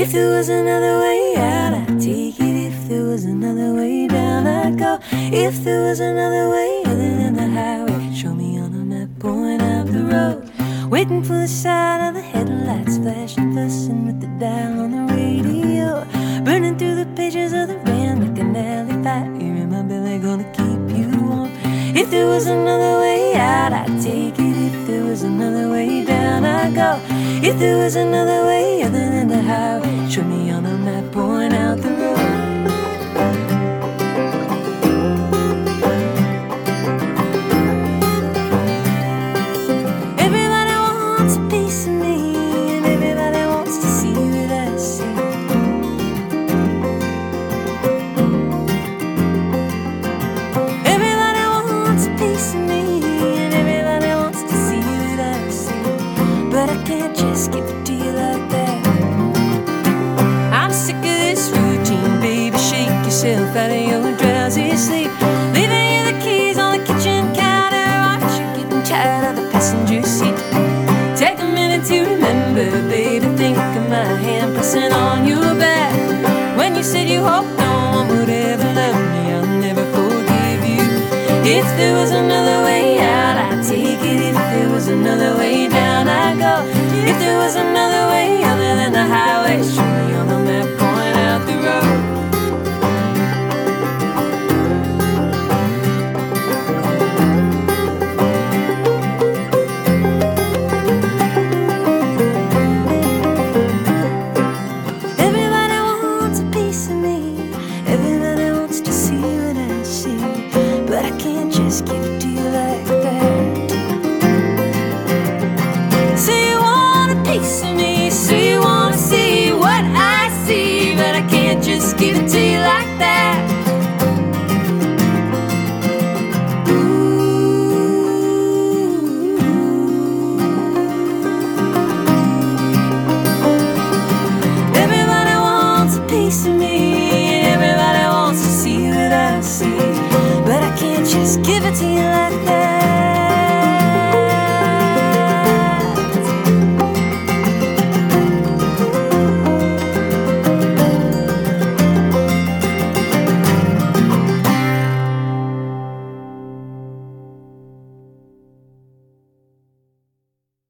If there was another way out, I'd take it. If there was another way down, I'd go. If there was another way other than the highway, show me on a map, point out the road. Waiting for the sign of the headlights, flashing, fussing with the dial on the radio, burning through the pages of the band like an alley fire in my belly, gonna keep you warm. If there was another way out, I'd take it. If there was another way down, I'd go. If there was another way other than the highway, show me on a map, point out the road. Everybody wants a piece of me, and everybody wants to see what I see. Everybody wants a piece of me, and everybody wants to see what I see. But I can't just give it to you like that. I'm sick of this routine, baby. Shake yourself out of your drowsy sleep, leaving you the keys on the kitchen counter. Aren't you getting tired of the passenger seat? Take a minute to remember, baby. Think of my hand pressing on your back when you said you hoped no one would ever love me. I'll never forgive you. If there was another way out, I'd take it. If there was another way down, I'd go. If there was another